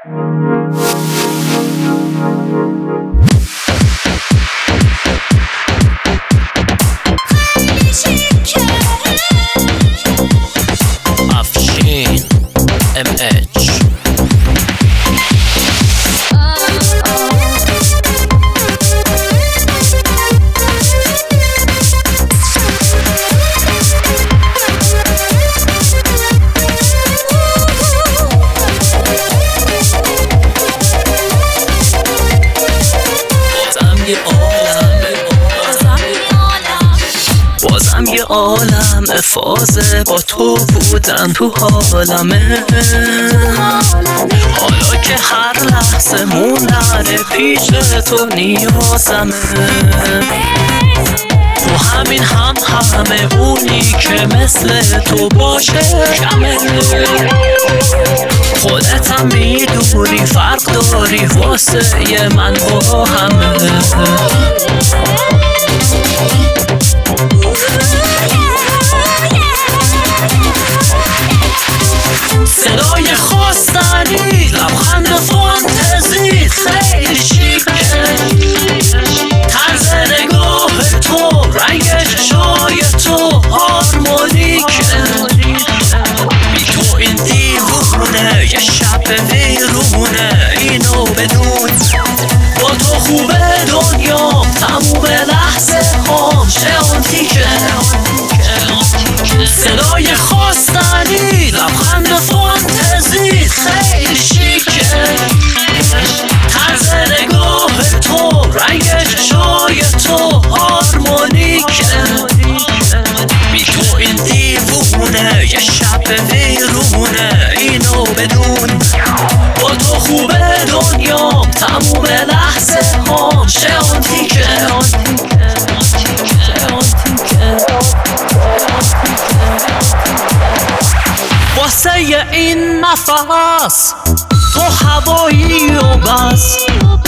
افشین MH بازم یه عالم فازه با تو بودن تو حالمه، حالا که هر لحظه مونره پیش تو نیازمه، تو همین همه اونی که مثل تو باشه کمه، خودت هم میدونی فرق داری واسه من با همه. صدای خواستنی، لبخند فانتزی خیلی شیکه، طرز نگاه تو، رنگ چشای تو هارمونیکه، بی تو این دیوونه یه شب ویرونه، اینو بدون با تو خوبه دنیا تموم لحظه هام شانتیکه. صدای خواستنی، لبخند فانتزی خیلی شیکه، طرز نگاه تو، رنگ چشای تو هارمونیکه، بی تو این دیوونه یه شب ویرونه، اینو بدون با تو خوبه دنیا تموم لحظه هام شانتیکه. واسه این نفس تو هوایی و بس،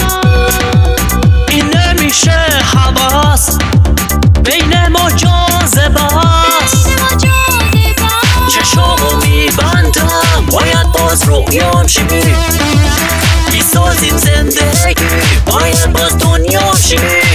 این نمیشه حواس بین ما جاذبه است، چشامو میبندم باید باز رویام شی، میسازیم زندگی باید باز دنیا شی.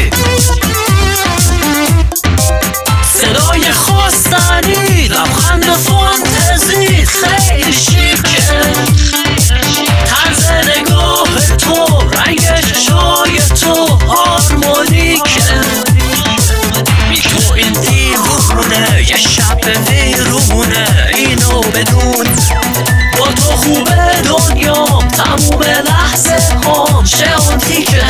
صدای خواستنی، لبخند فانتزی خیلی شیکه، طرز نگاه تو، رنگ چشای تو هارمونیکه، بی تو این دیوونه یه شب ویرونه، اینو بدون با تو خوبه دنیا تموم لحظه هام شانتیکه.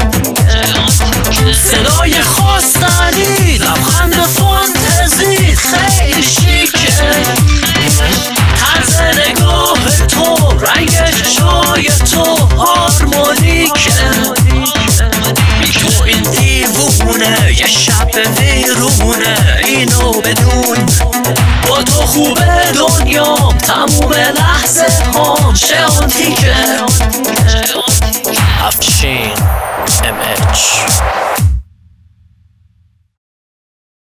صدای خواستنی، لبخند فانتزی خیلی شیکه، طرز نگاه تو، رنگ چشای تو هارمونیکه، بی تو این دیوونه یه شب ویرونه، اینو بدون با تو خوبه دنیا تموم لحظه هام شانتیکه. افشین MH